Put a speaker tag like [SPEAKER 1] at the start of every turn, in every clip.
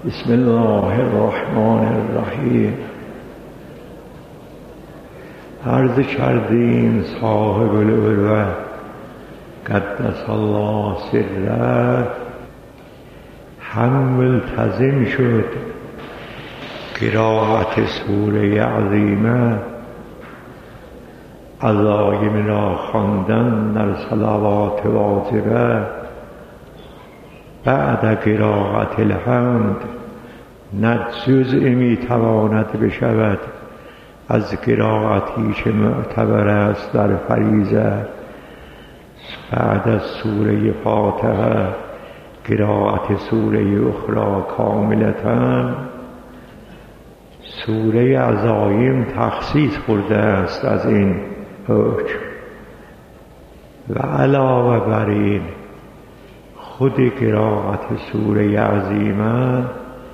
[SPEAKER 1] بسم الله الرحمن الرحیم. عرض کردیم صاحب العلوه قدس الله سره هم ملتزم شد قرائت سوره عظیمه، عزایم را خواندن در صلوات واجبه. بعد قرائت الحمد نه جزء می تواند بشود از قرائتی که معتبر است در فریضه. بعد از سوره فاتحه قرائت سوره اخرى کاملتاً. سوره عزایم تخصیص خورده است از این حکم و علاوه بر این خود قرائت سوره عظیمه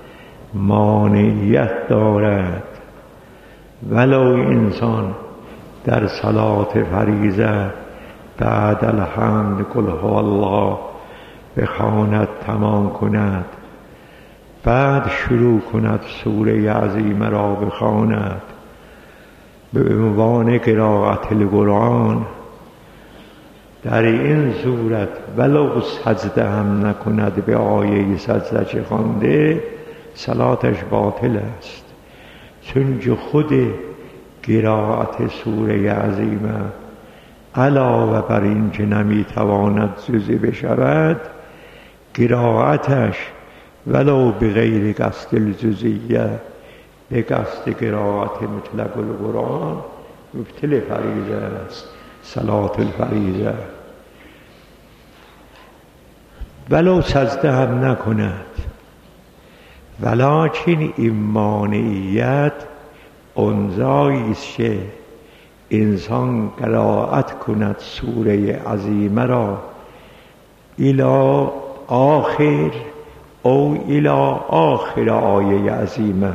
[SPEAKER 1] مانعیت دارد. ولو انسان در صلات فریضه بعد الحمد قل هو الله بخواند، تمام کند، بعد شروع کند سوره عظیمه را بخواند به عنوان قرائت القرآن، در این صورت ولو سجده هم نکند به آیه سجده چه خوانده، صلاتش باطل است. چون خود قرائت سوره عظیمه علاوه بر این که نمیتواند جزء بشود، قرائتش ولو به غیر قصد الجزئیه، به قصد قرائت مطلق القرآن مبطل فریضه است، صلات الفریضه. ولو سجده هم نکند، ولکن این مانعیت اونجایی است که انسان قرائت کند سوره عظیمه را الی آخر او الی آخر آیه عظیمه،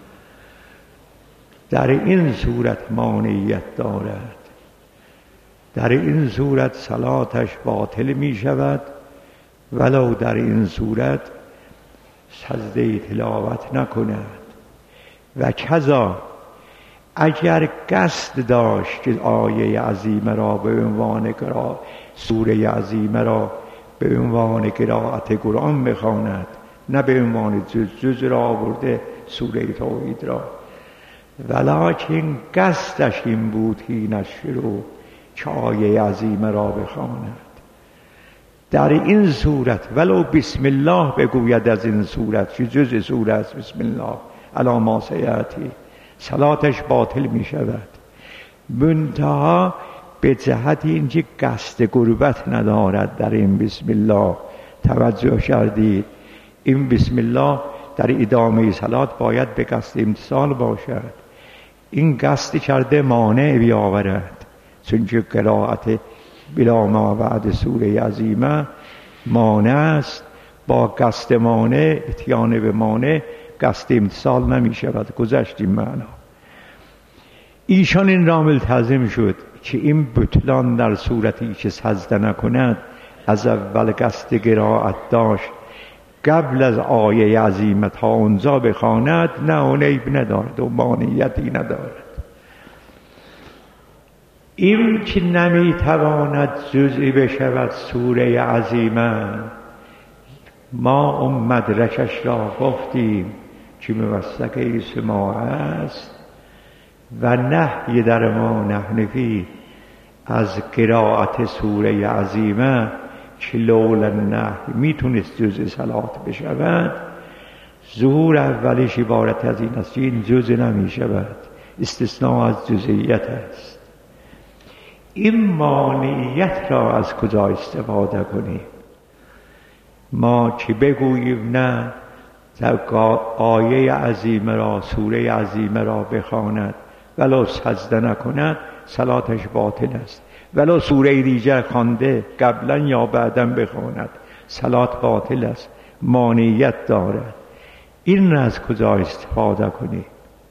[SPEAKER 1] در این صورت مانعیت دارد. در این صورت صلاتش باطل می شود، ولو در این صورت سجده تلاوت نکند. و کذا اگر قصد داشت که آیه عظیمه را به عنوان سوره عظیمه را به عنوان قرائت قرآن بخواند، نه به عنوان جز را آورده سوره توحید را، ولکن قصدش این بود حین شروع که آیه عظیمه را بخواند، در این صورت ولو بسم الله بگوید از این صورت که جز سوره است، بسم الله علی ما سیأتی، صلاتش باطل می شود. منتها به جهت اینکه قصد قربت ندارد در این بسم الله. توجه کردید؟ این بسم الله در ادامه صلات باید به قصد امتثال باشد. این قصد کرده مانع بیاورد، چون که قرائت بلا ما بعد سوره عظیمه مانع است. با قصد مانع اتیان به مانع قصد امتثال نمی شود. گذشتیم معنا. ایشان این را ملتزم شد که این بطلان در صورتی که سجده نکند از اول قصد قرائت داشت قبل از آیه عظیمه تا اونجا بخواند، نه اون عیب ندارد و مانعیتی ندارد. این که نمیتواند جزئی بشود سوره عظیمه، ما اون مدرکش را گفتیم که موثق سماع است و نهی در ما نحنفی از قرائت سوره عظیمه که لولا النهی میتونست جزء صلات بشود. ظهور اولیش عبارت از این است که این جزء نمی شود، استثناء از جزئیت است. این مانعیت را از کجا استفاده کنیم؟ ما که بگوییم نه آیه عظیمه را، سوره عظیمه را بخواند ولو سجده نکند، صلاتش باطل است. ولو سوره دیگر خوانده قبلا یا بعدا بخواند، صلات باطل است، مانعیت دارد. این را از کجا استفاده کنیم؟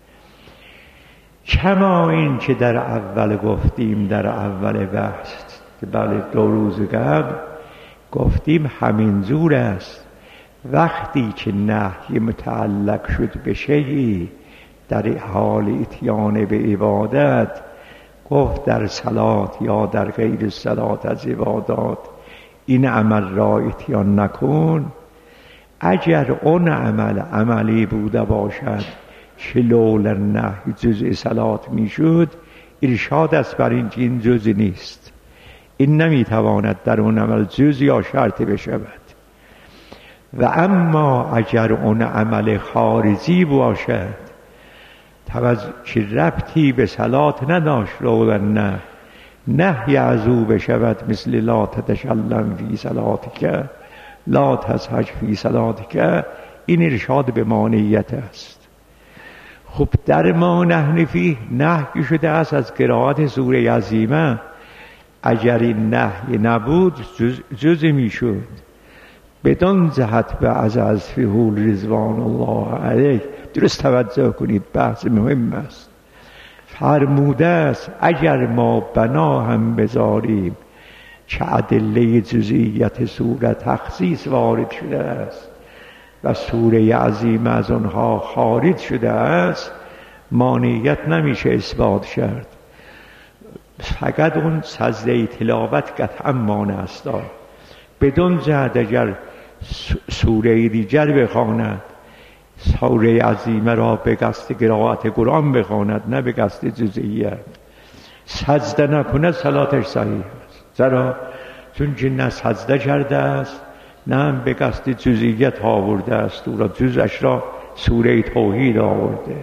[SPEAKER 1] کما این که در اول گفتیم، در اول بحث، بله 2 روز قبل گفتیم همین جور است. وقتی که نهی متعلق شد به شیئی در حال اتیان به عبادت، گفت در صلات یا در غیر صلات از عبادات این عمل را اتیان نکن. اگر اون عملی بوده باشد که لولا نهی جزء صلات میشد، ارشاد است بر این که این جزء نیست، این نمیتواند در اون عمل جزء یا شرط بشود. و اما اگر اون عمل خارجی باشد که ربطی به صلات نداشت، لولا نهی از او بشود، مثل لا تتشلم فی صلاتک لا تسهج فی صلاتک، این ارشاد به مانعیت است. خب در ما نحنفی نهی شده است از قرائت سوره عظیمه. اگر این نهی نبود جزء میشد. بدان جهت به از فیهول رضوان الله علیه، درست توجه کنید، بحث مهم است. فرموده است اگر ما بنا هم بذاریم که ادله جزئیت سوره تخصیص وارد شده است و سوره عظیم از آنها خارج شده است، مانعیت نمیشه اثبات کرد. فقط اون سجده تلاوت قطعا مانع است. بدون جهت اگر سوره دیگر بخواند، سوره عظیمه را به قصد قرائت قرآن بخواند، نه به قصد جزئیت، سجده نکنه صلاتش صحیح است. چرا؟ چون که نه سجده کرده است نه به قصد جزئیت آورده است، او را جزش را سوره توحید آورده.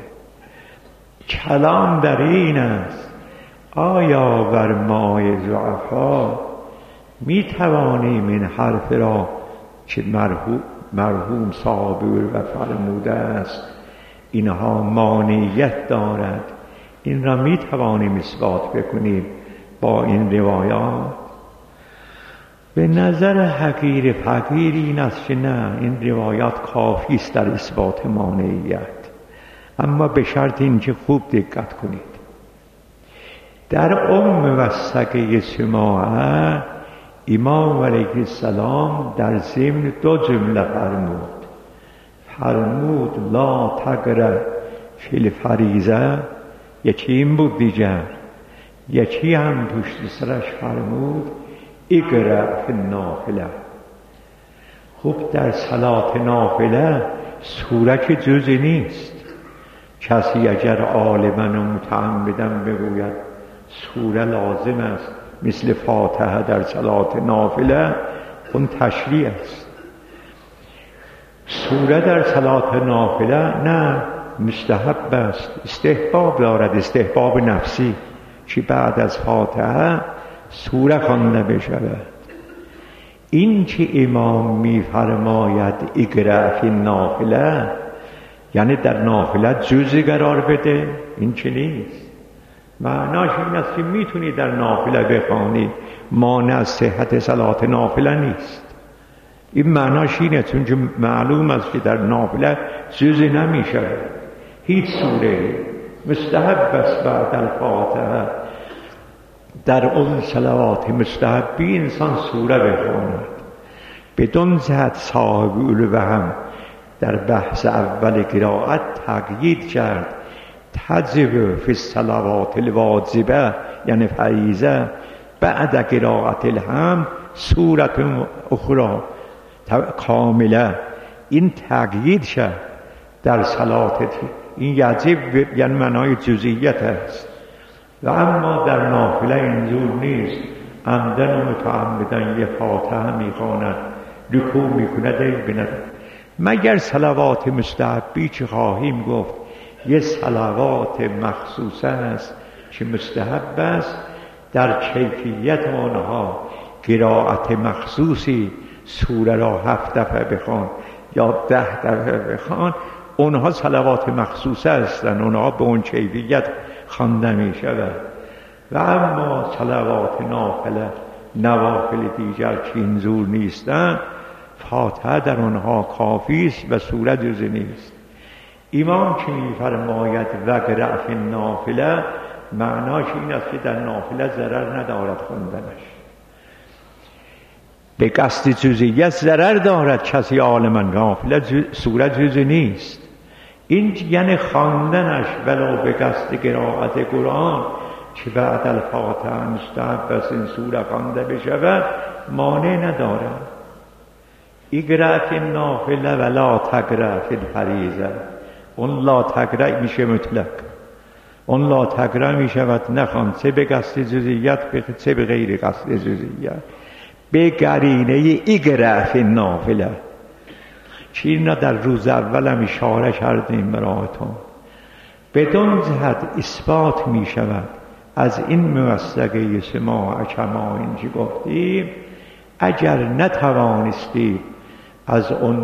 [SPEAKER 1] کلام در این است آیا بر مای ضعفا می توانیم این حرف را که مرحوم صاحب و فرموده است اینها مانعیت دارد، این را می توانیم اثبات بکنیم با این روایات؟ به نظر حقیر فقیر این است که نه، این روایات کافی است در اثبات مانعیت، اما به شرط اینکه خوب دقت کنید. در وثقه سماعه امام علیه السلام در ضمن دو جمله فرمود لا تقرأ فی الفریضه، یکی این بود، دیگر یکی هم پشت سرش فرمود اقرأ فی النافله. خب در صلات نافله سوره که جزء نیست. کسی اگر عالما و متعمدا بگوید سوره لازم است مثل فاتحه در صلات نافله، اون تشریع است. سوره در صلات نافله نه، مستحب است، استحباب دارد، استحباب نفسی که بعد از فاتحه سوره خوانده بشود. این که امام می‌فرماید اقرأ فی النافله یعنی در نافله جزء قرار بده، این چه نیست. معناش این است که میتونی در نافله بخوانی، مانع از صحت صلات نافله نیست. این معناش اینه، چون که معلوم است که در نافله جزء نمیشه. هیچ سوره مستحب است بعد الفاتحه در اون صلوات مستحبی انسان سوره بخواند. بدون جهت صاحب الوهم در بحث اول قرائت تقیید کرد تجب فی الصلوات الواجبه یعنی فریضه بعد قرائت الحمد سورت اخرى کامله. این تقیید شد در صلات، این یجب یعنی معنای جزئیت است. و اما در نافله اینجور نیست، عمدن و متعمدن یه فاتحه میخواند، رکوع میکند، بیند. مگر صلوات مستحبی چه خواهیم گفت؟ یه صلوات مخصوصه است که مستحب است، در کیفیت آنها قرائت مخصوصی سوره را 7 دفعه بخوان یا 10 دفعه بخوان، اونها صلوات مخصوصه هستند، اونها به اون کیفیت خوانده می شود. و اما صلوات نوافل دیگر که اینجور نیستند، فاتحه در آنها کافی است و سوره جزء نیست. امام که می‌فرماید وقرأ فی النافله، معناش این است که در نافله ضرر ندارد خواندنش. به قصد جزئیت ضرر دارد کسی عالما غافل صورت جزئی نیست. این یعنی خواندنش ولو به قصد قرائت قرآن که بعد الفاتحه مستحب است این سوره خوانده بشود مانع ندارد. اقرأ فی النافله ولا تقرأ فی الفریضه. اون لا تقرأ میشه مطلق، اون لا تقرأ میشود نخوان چه به قصد جزئیت چه به غیر قصد جزئیت، به قرینه اقرأ فی النافله که اینا در روز اول هم اشاره کردیم برایتون. بدون جهت اثبات می شود از این موثقه سماع کما اینجا گفتیم اگر نتوانستی از اون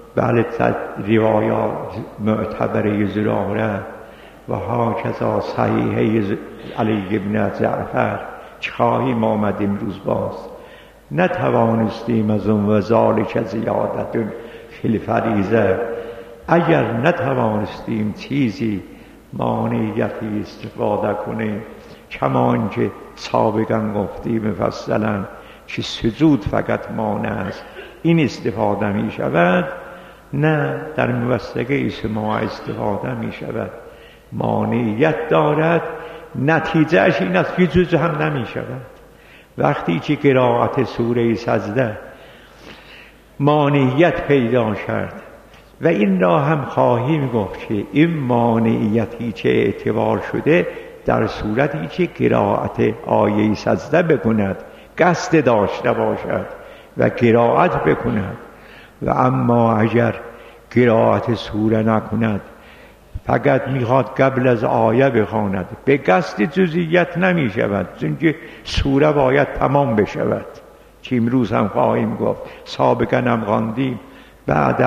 [SPEAKER 1] روایات معتبره زراره و هاکذا صحیحه علی بن جعفر چه خواهیم آمد امروز باز نتوانستیم از اون و ذالک زیادت فی الفریضه، اگر نتوانستیم چیزی مانعیتی استفاده کنیم کما اینکه سابقا گفتیم مفصلا که سجود فقط مانع است این استفاده می شود، نه در موثقه سماع استفاده می شود مانعیت دارد. نتیجهش این است که جز هم نمی شود. وقتی که قرائت سوره سجده مانعیت پیدا کرد و این را هم خواهیم گفت که این مانعیتی که اعتبار شده در صورتی که قرائت آیه سجده بکند قصد داشته باشد و قرائت بکند، و اما اگر قرائت سوره نکند فقط میخواد قبل از آیه بخواند به قصد جزئیت نمی شود، چون سوره باید تمام بشود که امروز هم خواهیم گفت. سابقا هم خواندیم بعد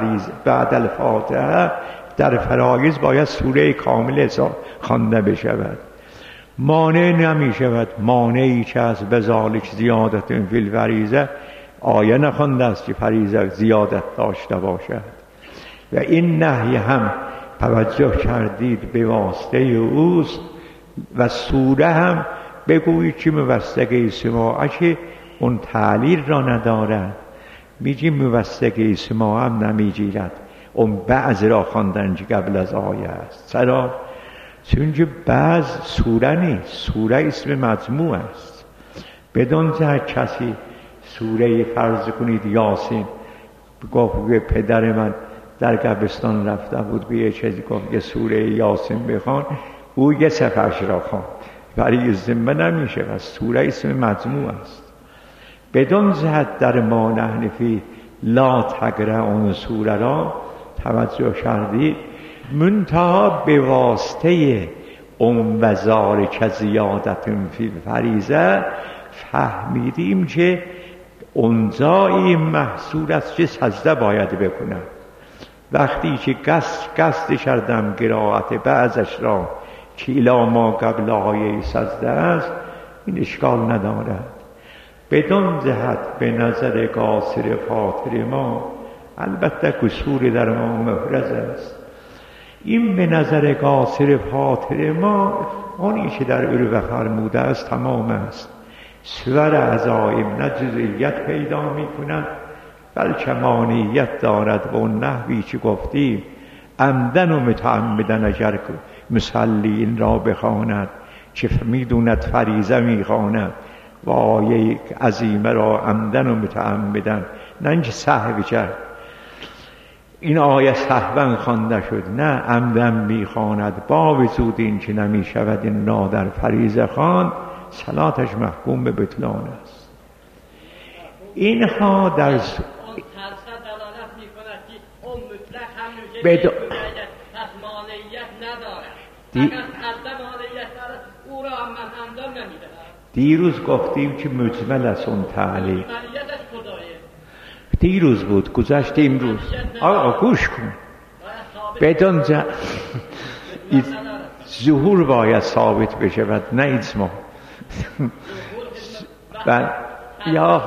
[SPEAKER 1] الفاتحه در فرایض باید سوره کامل خوانده بشود، مانع نمی شود. مانعی که از بذالک زیادت فی الفریضه آیه نخوانده است که فریضه زیادت داشته باشد. و این نهی هم توجه کردید به واسطه اوست و سوره هم بگویید که موثقه سماعه که اون تعلیل را ندارد، میگیم موثقه سماعه هم نمیگیرد اون بعض را خواندن که قبل از آیه است. چرا؟ چون که بعض سوره نیست، سوره اسم مجموع است. بدون جهت کسی سوره فرض کنید یاسین گفت پدر من در قبرستان رفته بود به یه چیزی گفت یه سوره یاسین بخوان، او یه صفحش را خواند برای ذمه نمیشه و سوره اسم مجموع است. بدون جهت در ما نحن فی لا تقرأ اون سوره را توجه کردید منتها به واسطه اون و ذالک زیادت فی الفریضه فهمیدیم که اونجا این محصول است که سجده باید بکنم. وقتی که قصد کردم قرائت بعضش را که الی ما قبل آیه سجده است این اشکال ندارد. بدون جهت به نظر قاصر خاطر ما البته قصور در ما محرز است. این به نظر قاصر خاطر ما آنی که در عروه فرموده است تمام است. سور عزائم نه جزئیت پیدا می کند بلکه مانعیت دارد و اون نحوی که گفتیم عمدن و متعمدن اگر مصلی این را بخواند که میدوند فریضه میخواند و آیه عظیمه را عمدن و متعمدن نه اینکه سهو کرد این آیه سهوا خوانده شد، نه عمدن میخواند با وجود این که نمیشود این را در فریضه خواند صلاتش محکوم به بطلان است. اینها در دیروز گفتیم که مجمل است اون تعلیق. دیروز بود گذشت امروز. آقا گوش کن بدون ظهور باید ثابت بشود نه اسم یا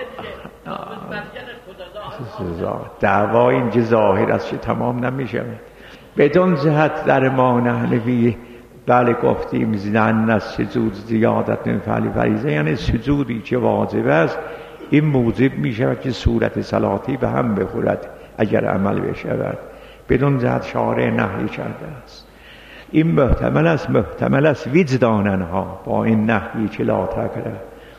[SPEAKER 1] دعوای اینجا ظاهر است که تمام نمیشه. بدون جهت در ما نحنفی بله گفتیم زن از سجود زیادت فعلی فریضه یعنی سجودی که واجب است این موجب می شود که صورت صلاتی به هم بخورد اگر عمل بشود. بدون جهت شارع نهی کرده است. این محتمل است وجداننها با این نهی که لا تکره.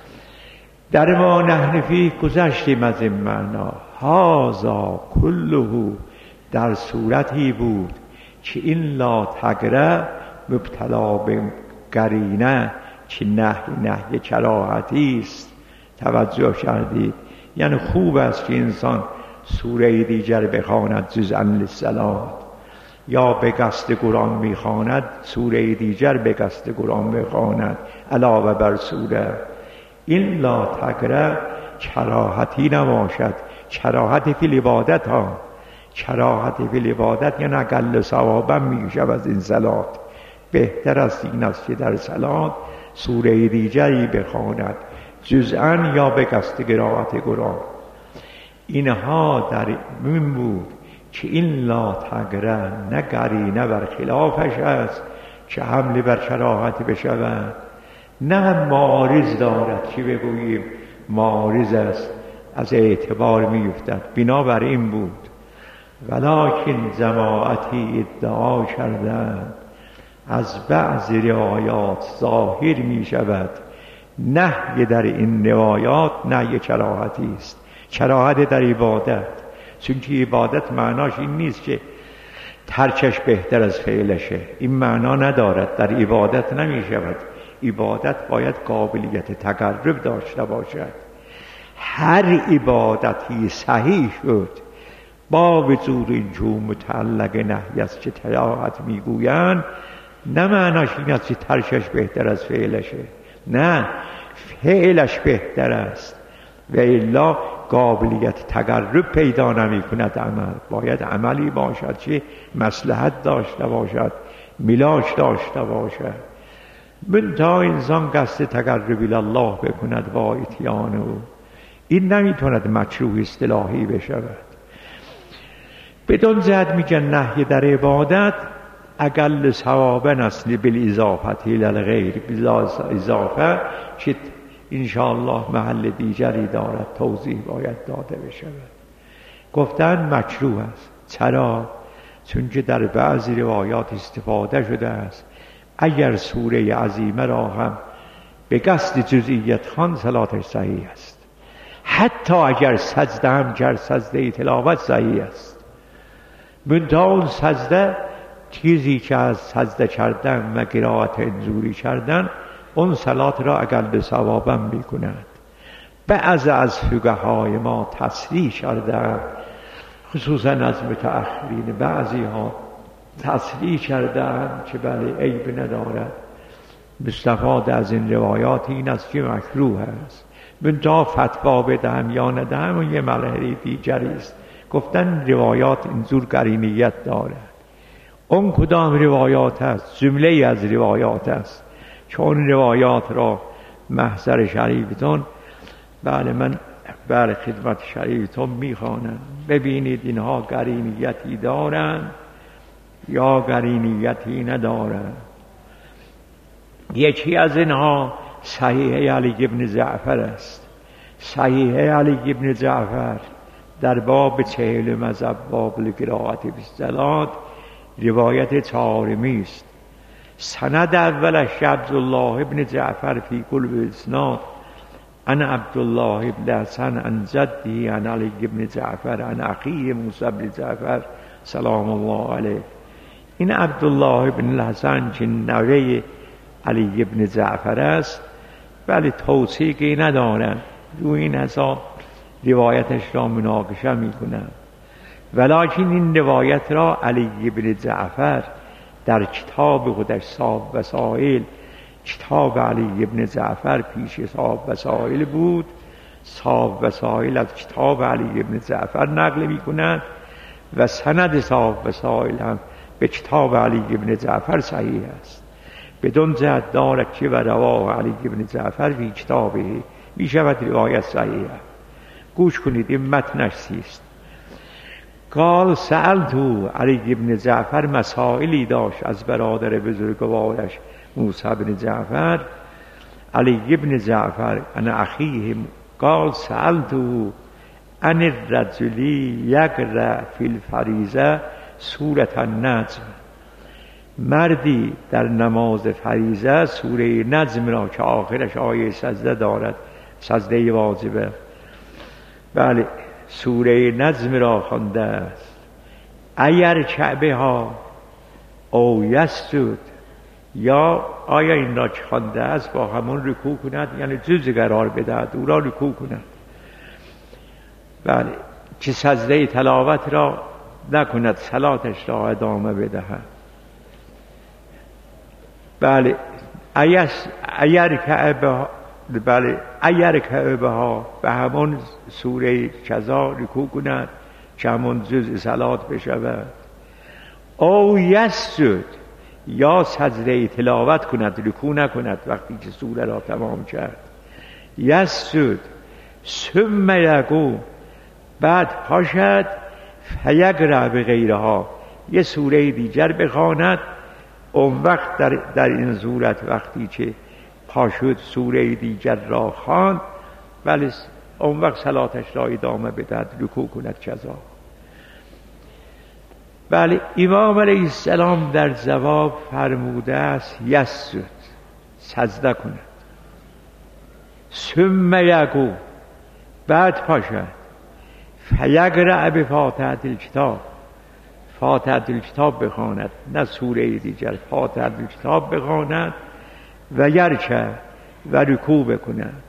[SPEAKER 1] در ما نحن فیه گذشتیم از این معنا. هذا کله در صورتی بود که این لا تکره مبتلا به قرینه که نهی کراهتی است. توجه کردید؟ یعنی خوب است که انسان سوره دیگر بخواند جزءا للصلات، یا به قصد قرآن میخواند سوره دیگر به قصد قرآن بخواند علاوه بر سوره. این لا تکره کراهتی نباشد. کراهت فی العبادت ها، کراهت فی العبادت یعنی اقل ثوابا میشود از این صلات. بهتر است این است که در صلات سوره دیگری بخواند جزءا یا به قصد قرائت قرآن. اینها در این بود که این لا تکره نه قرینه بر خلافش است که حمله بر کراهت بشود، نه معارض دارد که بگوییم معارض است از اعتبار میفتد. بنابر این بود. ولکن جماعتی ادعا کردند از بعض روایات ظاهر می شود نهی در این روایات نهی کراهتی است. کراهت در عبادت، چون که عبادت معناش این نیست که ترکش بهتر از فعلشه. این معنا ندارد. در عبادت نمی شود. عبادت باید قابلیت تقرب داشته باشد. هر عبادتی صحیح شد با وجود اینجا متعلق نهی است که کراهت میگویند، نه معناش این است که ترکش بهتر از فعلشه، نه، فعلش بهتر است و الا قابلیت تقرب پیدا نمی کند. عمل باید عملی باشد که مصلحت داشته باشد، میلاش داشته باشد. من تا انسان قصد تقرب الله بکند با اتیان او، این نمیتوند مکروه اصطلاحی بشود. بدون جهت میگن نهی در عبادت اقل ثوابا است بالاضافه الی الغیر، اضافه که انشاءالله محل دیگری دارد توضیح باید داده بشود. گفتن مکروه است. چرا؟ چون که در بعضی روایات استفاده شده است اگر سوره عظیمه را هم به قصد جزئیت خوان صلاتش صحیح است. حتی اگر سجده هم کرد سجده تلاوت صحیح است. منتها اون سجده چیزی که از سجده کردن و قرائت انزوری کردن اون صلات را اقل ثوابا می کند. بعض از فقهای ما تصریح کردند، خصوصا از متأخرین بعضی ها تصریح کردند که بله عیب ندارد. استفاده از این روایات این است که مکروه است. منتها فتوا بدهم یا ندهم و یه مرحله دیگری است. گفتن روایات اینجور قرینیت دارد. اون کدام روایات است؟ جمله از روایات است که اون روایات را محضر شریفتون، بله من بر خدمت شریفتون میخوانم. ببینید اینها قرینیتی دارند یا قرینیتی ندارند. یکی از اینها صحیح علی ابن جعفر است. صحیح علی ابن جعفر در باب 40 از ابواب القرائت بالصلات روایت چهارمی است. سند اولش عبدالله ابن جعفر فی قلب اسناد عن عبدالله ابن حسن عن جدی عن علی ابن جعفر عن اخیه موسی ابن جعفر سلام الله علیه. این عبدالله ابن حسن که نوه علی ابن جعفر است، ولی توثیقی ندارند، رو این حساب روایتش را مناقشه میکنند. ولیکن این روایت را علی ابن جعفر در کتاب خودش صاحب وسائل، کتاب علی ابن جعفر پیش صاحب وسائل بود، صاحب وسائل از کتاب علی ابن جعفر نقل میکنند و سند صاحب وسائل هم به کتاب علی ابن جعفر صحیح است. بدون جهت دارد که و رواه علی ابن جعفر فی کتابه می شود روایت صحیح. گوش کنید این متنش چیست. قال سألتو علی ابن جعفر مسائلی داشت از برادر بزرگوارش موسی ابن جعفر. علی ابن جعفر انا اخیه قال سألته عن الرجل یقرأ فی الفریضه سورة النجم، مردی در نماز فریضه سوره نجم را که آخرش آیه سجده دارد، سجده واجبه، بله سوره نجم را خوانده است. اگر کعبه ها او یسجد، یا آیا این را که خوانده است با همون رکوع کند، یعنی جز قرار بدهد او را رکوع کند، بله که سجده تلاوت را نکند، صلاتش را ادامه بدهد. بله اگر کعبه ها به همون سوره کذا رکوع کند که همون جزء صلات بشود. او یسجد، یا سجده تلاوت کند، رکوع نکند وقتی که سوره را تمام کرد. یسجد ثم یقوم، بعد پاشد فیقرأ بغیرها، یه سوره دیگر بخواند. اون وقت در این صورت وقتی که پاشد سوره دیگر را خواند، ولی اون وقت صلاتش را ادامه بدهد، رکوع کند کذا. بله امام علیه السلام در جواب فرموده است یسجد، سجده کند. ثم یقوم، بعد پاشد فیقرأ بفاتحة الکتاب، فاتحة الکتاب بخواند، نه سوره دیگر، فاتحة الکتاب بخواند و یرکع و رکوع بکند.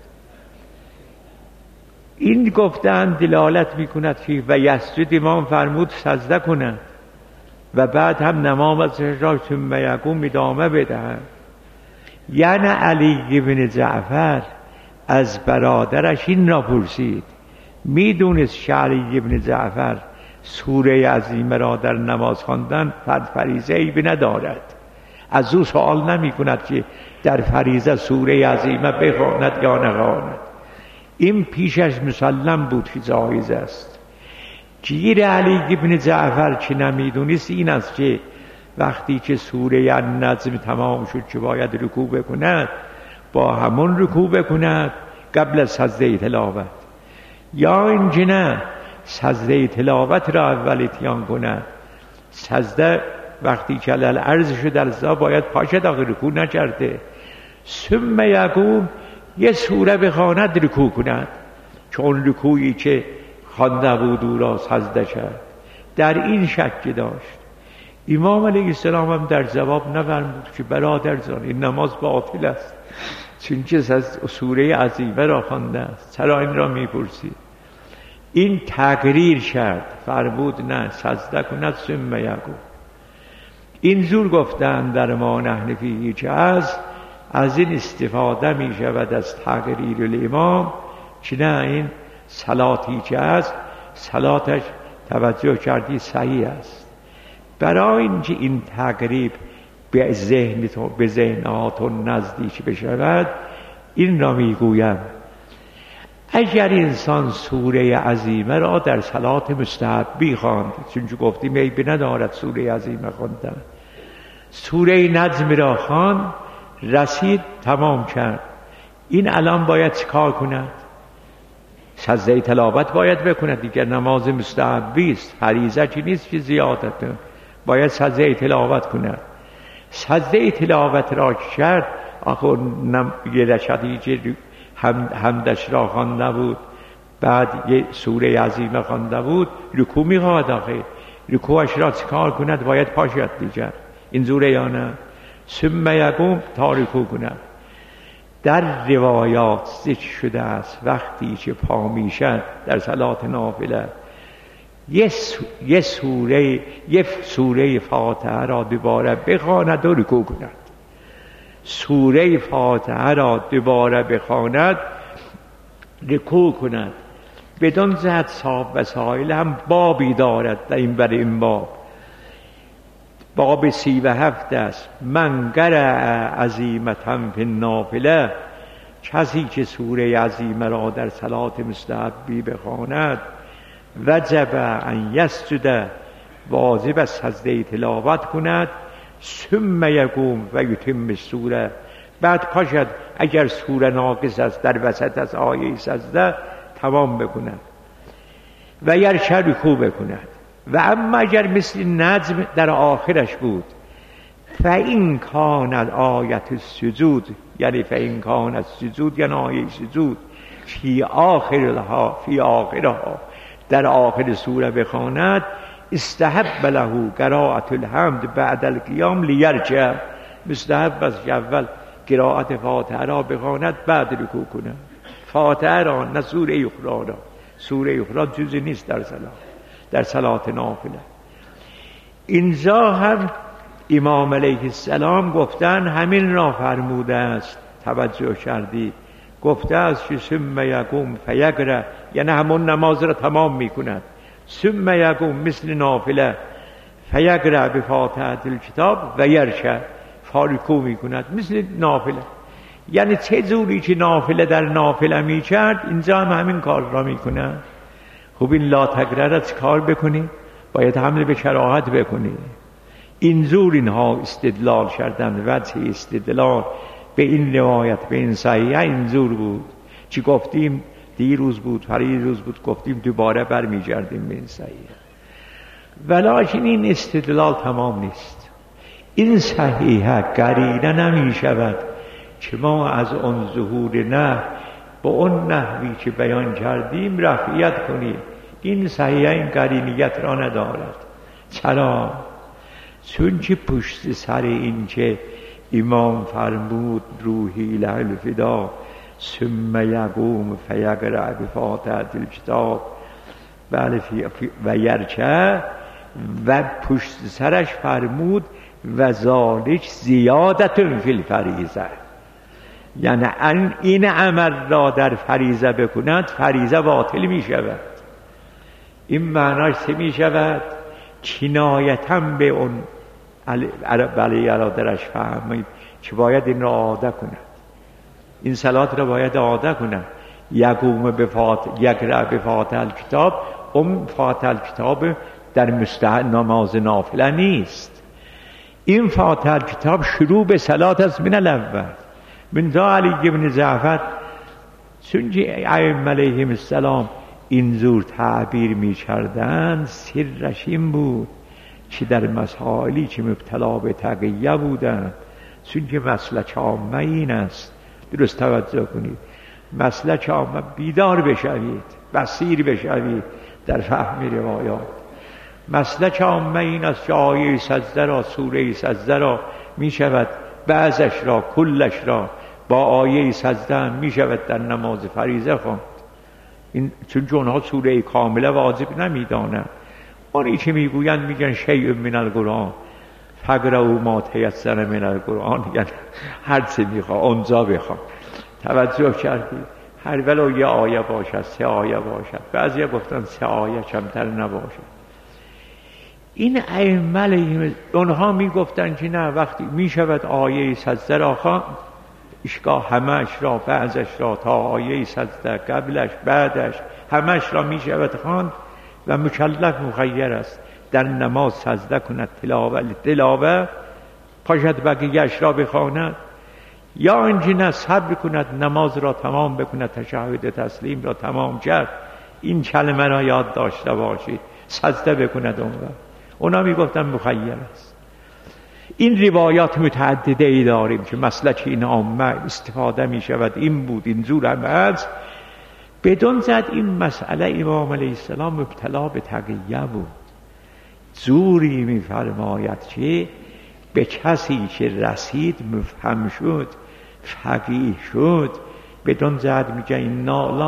[SPEAKER 1] این گفتن دلالت میکند که و یسجد امام فرمود سجده کند و بعد هم نماز را ثم یقوم ادامه بدهد. یعنی علی بن جعفر از برادرش این را پرسید، میدونست علی بن جعفر سوره عظیمه را در نماز خواندن فریضه ای ندارد، از او سوال نمی کند که در فریضه سوره عظیمه بخواند یا نخواند. این پیشش مسلم بود که جایز است. گیر علی بن جعفر که نمیدونست این است که وقتی که سوره النجم تمام شد که باید رکوع بکند، با همون رکوع بکند قبل از سجده تلاوت، یا اینکه نه سجده تلاوت را اول اتیان کند. سجده وقتی که العرض شد در زا باید پاشد، آخر رکوع نکرده. ثم یقوم، یه سوره بخواند رکوع کند، چون رکوعی که خوانده بود او را سجده کرد. در این شک داشت. امام علیه السلام هم در جواب نفرمود که برادرزان این نماز باطل است، چون سوره عظیمه را خوانده است، چرا این را میپرسید؟ این تقریر کرد، فرمود نه سجده کند ثم یقوم. این زور گفتن در ما نحن فیه که از این استفاده می شود از تقریر الامام که نه این صلاتی که است صلاتش توجه کردی صحیح است. برای اینکه این تقریب به ذهناتون نزدیک بشود این را می گویم. اگر انسان سوره عظیمه را در صلات مستحبی خواند، چون گفتیم عیب ندارد سوره عظیمه خواندن، سوره نجم را خواند، رسید تمام کرد، این الان باید چیکار کند؟ سجده تلاوت باید بکند دیگر، نماز مستحبی است، فریضه چی نیست که زیادت، باید سجده تلاوت کند. سجده تلاوت را کرد، آخر یه رکعتی که حمدش را خوانده بود، بعد یه سوره عظیمه خوانده بود، رکوع میخواهد، آخر رکوعش را چیکار کند؟ باید پاشد دیگر، این زوره یا نه؟ ثم یقوم، تا رکوع کند. در روایات ذکر شده است وقتی که پا میشد در صلات نافله یه سوره فاتحه را دوباره بخواند و رکوع کند. سوره فاتحه را دوباره بخواند، رکوع کند. بدون جهت صاحب وسائل هم بابی دارد در این برای این باب 37 است. من قرأ عظیمة فی النافله، کسی که سوره عظیمه را در صلات مستحبی بخواند، وجب ان یسجد، واجب است سجده تلاوت کند، ثم یقوم و یتم السوره، بعد پاشد اگر سوره ناقص است در وسط از آیه سجده تمام بکند و یرکع رکوع بکند. و اما اگر مثل نظم در آخرش بود، فإن کان آیت السجود، یعنی فإن کان السجود یعنی آیه سجود فی آخرها در آخر سوره بخواند، استحب له قراءة الحمد بعد القیام لیرجع، مستحب است اول قرائت فاتحه را بخواند بعد رکوع کند. فاتحه را نه سوره اخرى را، سوره اخرى جزئی نیست در صلات نافله. اینجا هم امام علیه السلام گفتن همین را فرموده است، توجه کردید؟ گفته است که ثم یقوم فیقرأ، یعنی همون نماز را تمام میکند. ثم یقوم مثل نافله فیقرأ بفاتحه الکتاب و یرکع، رکوع میکند مثل نافله. یعنی چه جوری که نافله در نافله میکرد اینجا هم همین کار را میکنه. خب این لا تقرأ را چه کار بکنی؟ باید حمل به کراهت بکنی. اینجور اینها استدلال کردن. وجه استدلال به این روایت به این صحیحه اینجور بود چی گفتیم دیروز بود، پریروز بود، گفتیم دوباره برمیگردیم به این صحیحه. ولیکن این استدلال تمام نیست. این صحیحه قرینه نمی شود که ما از اون ظهور نه با اون نحوی که بیان کردیم رفعیت کنیم. این صحیحه این قرینیت را ندارد. چرا؟ چون که پشت سر این که امام فرمود روحی له الفدا ثم یقوم فیقرأ بفاتحه الکتاب و یرکع، و پشت سرش فرمود و ذالک زیادت فی الفریضه، یعنی این عمل را در فریضه بکند فریضه باطل می شود. این معناش چه می شود؟ کنایتاً به اون بله درش فهمید که باید این را عاده کند، این صلات را باید عاده کند. یقوم یقرأ بفاتحه الکتاب، اون فاتحه الکتاب در نماز نافله نیست. این فاتحه الکتاب شروع به صلات است من الاول. من دا علی بن جعفر چون که ائمه علیهم السلام اینجور تعبیر می کردند، سرش این بود که در مسائلی که مبتلا به تقیه بودند، چون که مسلک عامه این است، درست توجه کنید، مسلک عامه بیدار بشوید، بصیر بشوید در فهم روایات. مسلک عامه این است که آیه سجده را، سوره سجده را می شود بعضش را کلش را با آیه سجده می شود در نماز فریضه خواند. این چون اونها سوره کامله واجب نمی دانند، اونی که میگویند میگن شیء من القرآن فقرأوا ما تیسر من القرآن، یعنی هر چه میخواد اونجا بخواد. توجه کردید؟ هر ولو یه آیه باشد، 3 آیه باشد، بعضی گفتن 3 آیه کمتر نباشد. این ائمه اونها میگفتن که نه، وقتی میشود آیه سجده را خواند، اشکا همش را، بعضش را، تا آیه سجده قبلش بعدش همش را میشود خواند و مکلف مخیر است در نماز سجده کند، تلاوه پاشد بقیه‌اش را بخواند، یا اینکه نه صبر کند نماز را تمام بکند، تشهد تسلیم را تمام کرد، این کلمه را یاد داشته باشید، سجده بکند. اونا میگفتن مخیر است. این روایات متعدده ای داریم که مسلک این عامه استفاده می شود. این بود، این زور هم هست. بدون زد این مسئله امام علیه السلام مبتلا به تقیه بود. زوری می فرماید که به کسی که رسید، مفهم شد، فقیه شد، بدون زد میگه این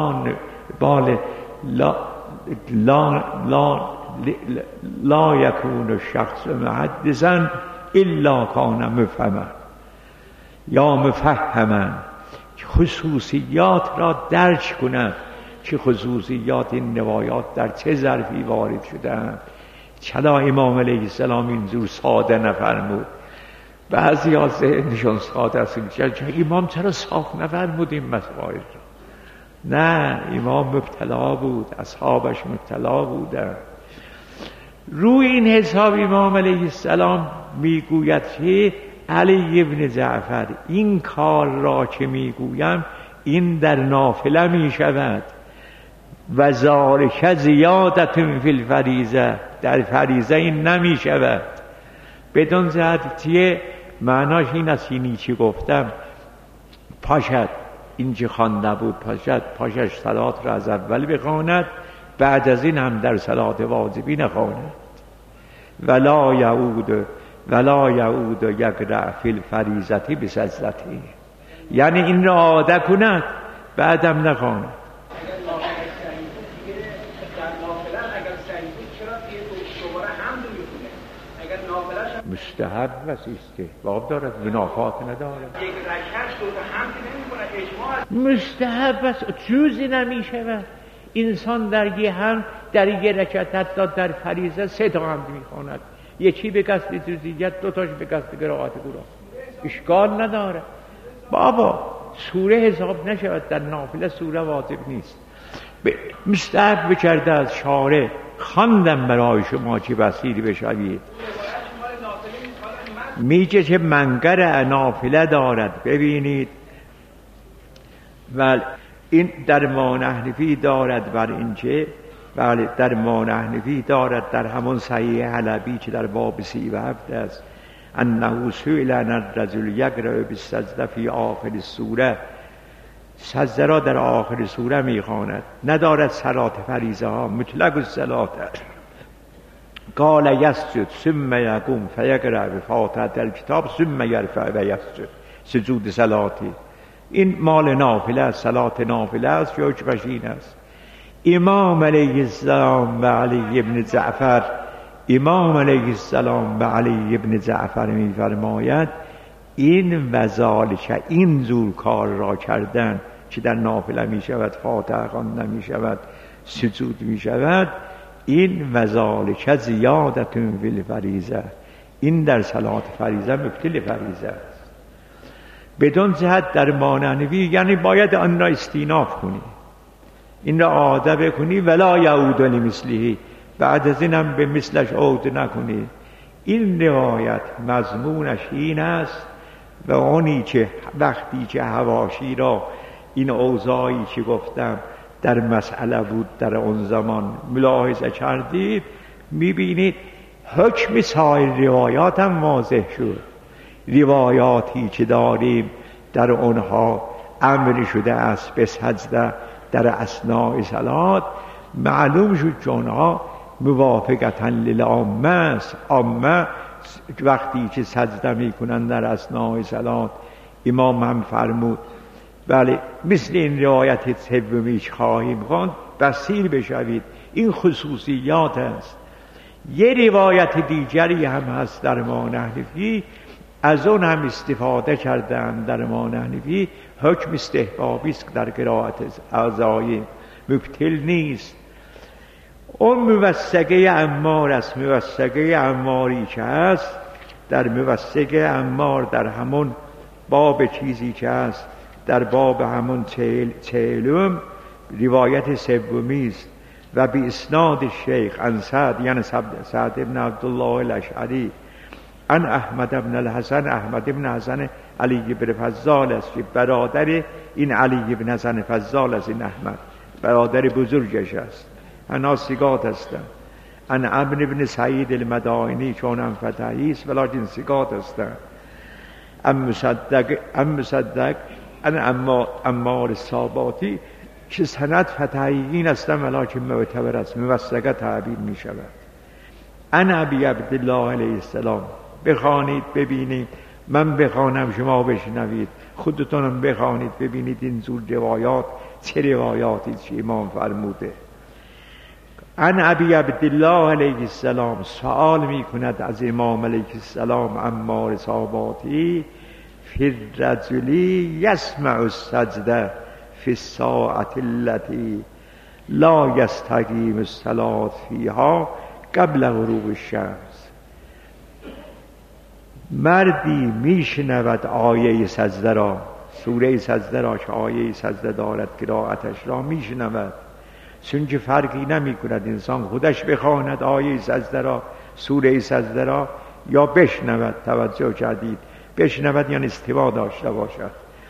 [SPEAKER 1] لا یکون الشخص محدثا الا کان مفهما یا مفهما، خصوصیات را درک کند که خصوصیات این روایات در چه ظرفی وارد شدند. چرا امام علیه السلام اینجور ساده نفرمود؟ بعضی ها ذهنشون ساده است، امام چرا صاف نفرمود این مسائل را؟ نه، امام مبتلا بود، اصحابش مبتلا بودند. روی این حساب امام علیه السلام میگوید که علی ابن جعفر این کار را که میگویم این در نافله می شود و ذالک زیادت فی الفریضه، در فریضه این نمی شود. بدون زیادتی معناش این است، اینی چی گفتم، پاشد این چه خوانده بود، پاشش صلات را از اول بخواند، بعد از این هم در صلات واجبی نخواند. ولا یعود یقرأ فی الفریضه بسجدته، یعنی این را عاده کند بعدم نخواند. مستحب است، استحباب دارد، منافات ندارد.
[SPEAKER 2] یک رکعت دو تا حمد نمی‌کنه، اجماع
[SPEAKER 1] مستحب است، جوزی نمی‌شود. انسان در یه هم در یه رکعت حتی در فریضه 3 تا حمد می‌خواند، یکی به قصد جزئیات، 2 تاش به قصد قرائت قرآن، اشکال نداره. بابا سوره حساب نشود، در نافله سوره واجب نیست. مستحب بکرده از شارع، خواندم برای شما که بصیر بشوید. میگه که منکر نافله دارد. ببینید و این در مانحنفی دارد بر اینکه بله در مانحنفی دارد در همون صحیح حلبی که در باب 37 است، انه سئل عن الرجل یقرأ بالسجده فی آخر السوره، سجده را در آخر سوره میخواند، ندارد صلات فریضه ها، مطلق الصلات. قال یسجد ثم یقوم فیقرأ بفاتحه الکتاب ثم یرفع و یسجد، سجود صلاتی. این مال نافله است، صلات نافله است، حکمش این است. امام علیه السلام و علی ابن جعفر، امام علیه السلام و علی ابن جعفر می‌فرماید این وذالک، این زور کار را کردن که در نافله می شود فاتحه خواندن می شود، سجود می شود، این وذالک زیادت فی الفریضه، این در صلات فریضه مبطل فریضه است. بدون جهت در مانحنفی یعنی باید آن را استیناف کنی، این را عاده بکنی، ولا یعود لمثله، بعد از این هم به مثلش عود نکنی. این روایت مضمونش این است و اونی که وقتی که حواشی را این اوضاعی که گفتم در مسئله بود در اون زمان ملاحظه کردید، میبینید حکم سایر روایات هم واضح شد. روایاتی که داریم در اونها امر شده است به سجده در اثناء صلات، معلوم شد که اونها موافقتا للعامه است. عامه وقتی که سجده میکنن در اثناء صلات، امام هم فرمود بله مثل این روایت سومیش خواهیم خواند، بصیر بشوید، این خصوصیات است. یه روایت دیگری هم هست در مانحنفی، از اون هم استفاده کردن در مانحنفی، حکم استحبابی است در قرائت اعضای، مبطل نیست. اون موثقه عمار است، موثقه عماری که هست در موثقه عمار در همون باب چیزی که هست در باب همون 40 روایت سومی است و به اسناد شیخ عن سعد، یعنی سعد ابن عبدالله الاشعری، عن احمد ابن الحسن، احمد ابن حسن علی ابن فضال است که برادر این علی ابن حسن فضال است. این احمد برادر بزرگش است، ثقات هستند. عن عمرو ابن سعید المدائنی، چون هم فتحی است ولیکن ثقات هستند. ام مصدق ان عمار الصاباتی که سند فتحیین هستند ولیکن معتبر است، موثقه تعبیر می شود. ان ابی عبدالله علیه السلام، بخوانید ببینید، من بخوانم شما بشنوید، خودتونم بخوانید ببینید این زور روایات چه روایاتی که امام فرموده. ان ابی عبدالله علیه السلام، سوال می کند از امام علیه السلام عمار صاباتی، فی الرجل یسمع السجده فی الساعة التي لا یستقیم الصلاة فیها قبل غروب الشمس. مردی میشنود آیه سجده را، سوره سجده را که آیه سجده دارد قرائتش را میشنود، چون فرقی نمی کند انسان خودش بخواند آیه سجده را، سوره سجده را، یا بشنود. توجه کردید بشنود یعنی استوا داشته باشد.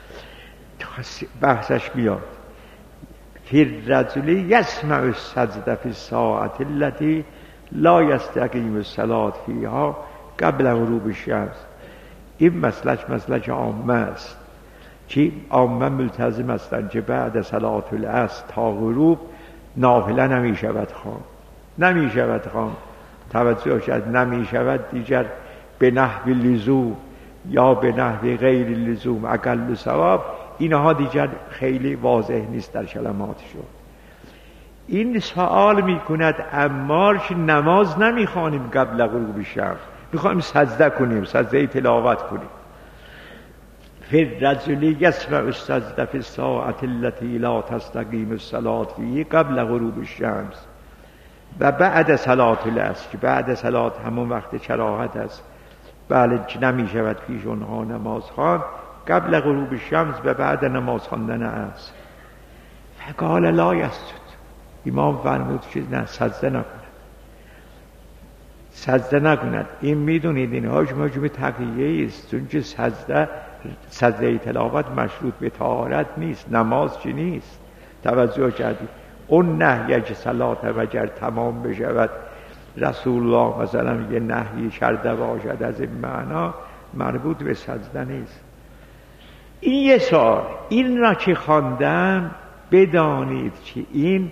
[SPEAKER 1] بحثش بیاد فی الرجل یسمع السجده فی الساعة التي لا یستقیم الصلاة فیها قبل غروب الشمس. این مسلک عامه است که عامه ملتزم هستند که بعد صلات العصر تا غروب نافله نمی شود خواند. توجه شد نمی شود دیگر به نحو لزوم یا به نحو غیر لزوم اقل ثواب، اینها دیگر خیلی واضح نیست در کلماتشون. این سوال میکند عمار که نماز نمیخوانیم قبل غروب شمس، میخوایم سجده کنیم، سجده تلاوت کنیم. فی الرجل یسمع السجده فی الساعة التي لا تستقیم الصلاة فیه قبل غروب الشمس و بعد صلات العصر، که بعد صلات همون وقت کراهت است، بله که نمی شود پیش اونها نماز خواند قبل غروب الشمس و بعد نماز خواندن عصر. فقال لا یسجد، امام فرمود که نه سجده نکند. این میدونید این حکم تقیه است، چون که سجده تلاوت مشروط به طهارت نیست، نماز چی نیست. توجه کردید اون نهیه که صلات اگر تمام بشود رسول الله مثلا یه نهی کرده باشد از این معنا، مربوط به سجده نیست. این یه سوال، این را که خواندم بدانید که این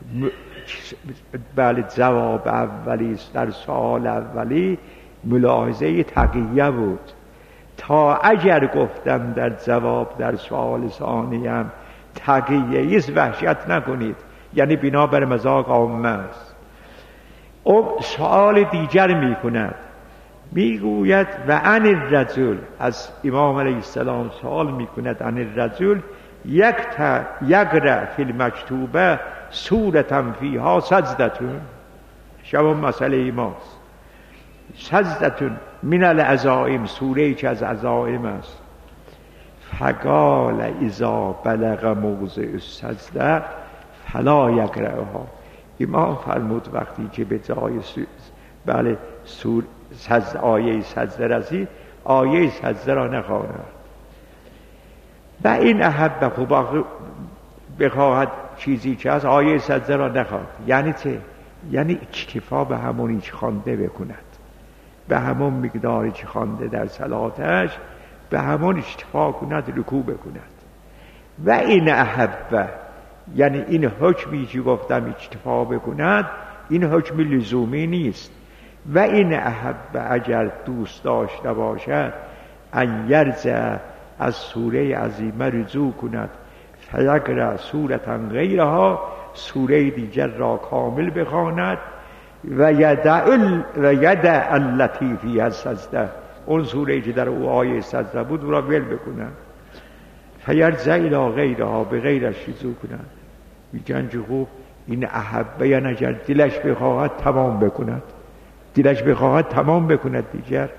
[SPEAKER 1] بله جواب اولی است. در سوال اولی ملاحظه تقیه بود، تا اگر گفتم در جواب در سوال ثانیم تقیه است وحشت نکنید، یعنی بنابر مذاق عامه است. او سوال دیگر می کند، می گوید و عن الرجل، از امام علیه السلام سوال می کند عن الرجل یقرأ فی المکتوبه سورة فیها سجدتون، شما مسئله ماست، سجدتون من العزائم، سوره که از عزائم است. فقال اذا بلغ موضع السجده فلا یقرأها. امام فرمود وقتی که به جای بله آیه سجده رسید آیه سجده را نخواند. و این احب بخواهد چیزی که از آیه سجده را نخواند، یعنی چه؟ یعنی اکتفا به همونی که خوانده بکند، به همون مقداری که خوانده در صلاتش به همون اکتفا کند، رکوع بکند. و این احب، یعنی این حکمی که گفتم اکتفا بکند این حکم لزومی نیست. و این احب اگر دوست داشته باشد ان یرجع از سوره عظیمه رجوع کند، فیقرأ سورة غیرها، سوره دیگر را کامل بخواند، و یدع التی فیها السجده، اون سوره که در او آیه سجده بود او را ول بکند، فیرجع الی غیرها، به غیرش رجوع کند. میگن که خوب این احبه یعنی اگر دلش بخواهد تمام بکند، دلش بخواهد تمام بکند دیگر.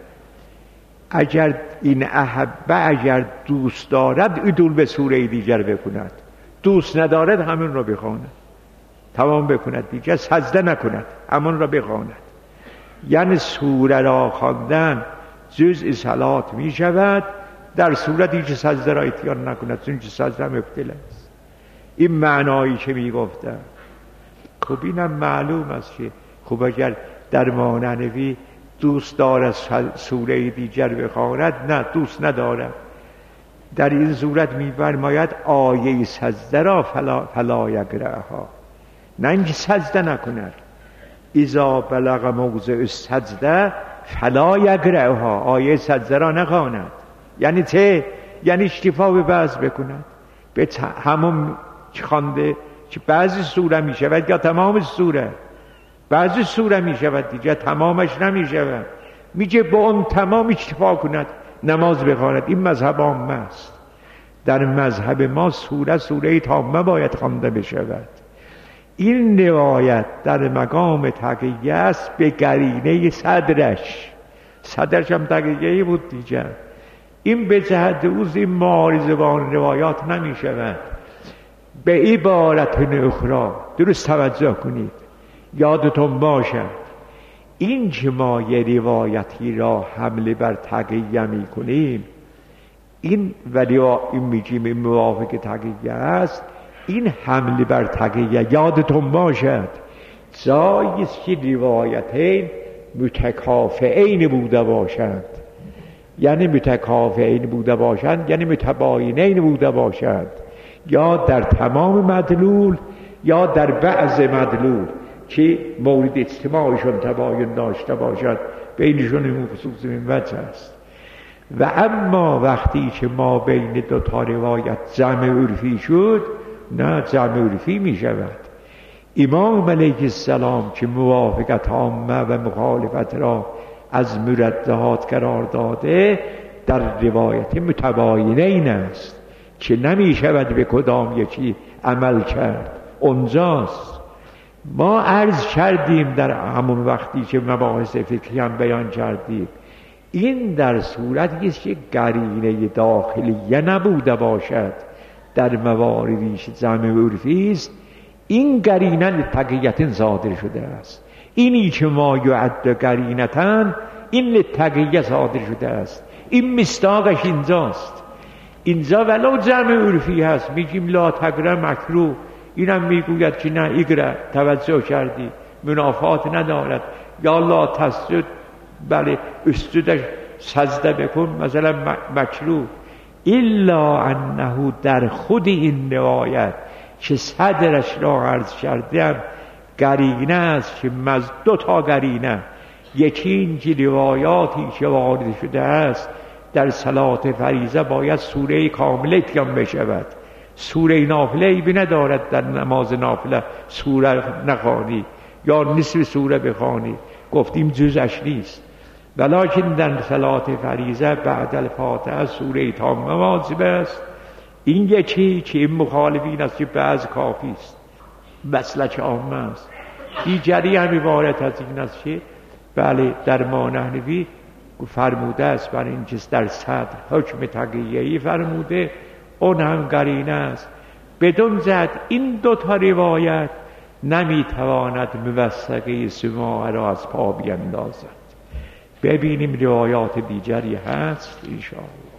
[SPEAKER 1] اگر این احبه اگر دوست دارد ادول به سوره دیگر بکند، دوست ندارد همون را بخواند تمام بکند دیگر، سجده نکند همون را بخواند. یعنی سوره را خواندن جزء صلات می شود در صورتی که سجده را اتیان نکند، چون که سجده مبطل است. این معنایی که می گفتم خب اینم معلوم است که خب اگر در ماننوی دوست دارد سوره دیگر بخواند، نه دوست ندارد، در این صورت می‌فرماید آیه سجده را فلا یقرأها، نه اینکه سجده نکند. اذا بلغ موضع السجده فلا یقرأها، آیه سجده را نخواند. یعنی چه؟ یعنی اکتفا به بعض بکند، به همون خوانده که بعضی سوره می شود یا تمام سوره، بعضی سوره می شود دیگه تمامش نمی شود، میگه با اون تمام اکتفا کند، نماز بخواند. این مذهب عامه است. در مذهب ما سوره تامه باید خوانده بشود. این روایت در مقام تقیه است به قرینه صدرش هم تقیه بود دیگر. این به جهت اوز این معارضگان روایات نمی شود. به عبارت اخرى درست توجه کنید، یادتون باشد این که ما یه روایتی را حمله بر تقیه می کنیم، این ولی این میگیم این موافق تقیه است، این حمله بر تقیه یادتون باشد جاییست که روایتین متکافئین بوده باشند، یعنی متکافئین بوده باشند یعنی متباینین بوده باشند، یا در تمام مدلول یا در بعض مدلول که مورد اجتماعشون تباین داشته باشد، بینشون این خصوص این وجه است. و اما وقتی که ما بین دو تا روایت جمع عرفی شد، نه جمع عرفی می شود. امام علیه السلام که موافقت عامه و مخالفت را از مردهات قرار داده، در روایت متباینین است که نمی شود به کدام یکی عمل کرد، اونجاست. ما عرض کردیم در همون وقتی که مباحث فقهی هم بیان کردیم، این در صورتی است که قرینه داخلیه نبوده باشد در مواردی که جمع عرفی است، این قرینه تقییت صادر شده است. اینی که ما یعد قرینتن، این تقییت صادر شده است. این مصداقش اینجاست. اینجا ولو جمع عرفی هست، میگیم لا تقرأ مکروه، اینم میگوید که نه اقرأ، توجه کردی، منافات ندارد. یا لا تسجد، بله اسجدش سجده بکن، مثلا مکروه. الا انه در خود این روایت که صدرش را عرض کردم قرینه است که دو تا قرینه، یکی این که روایاتی که وارد شده است در صلات فریضه باید سوره کامله تیام بشود، سوره نافله ای ندارد در نماز نافله سوره نخوانی یا نصف سوره بخوانی، گفتیم جزش نیست. ولکن در صلات فریضه بعد الفاتحه سوره تامه واجب است. این یکی که این مخالفین است که بعض کافی است، مسلک عامه است. دیگری هم عبارت از این است که بله در ما نحوی فرموده است برای این چیز در صدر حکم تقیه‌ای فرموده، اون هم قرینه است. بدون زد این دو تا روایت نمیتواند موثقه سماع را از پا بیندازد. ببینیم روایات دیگری هست انشاءالله.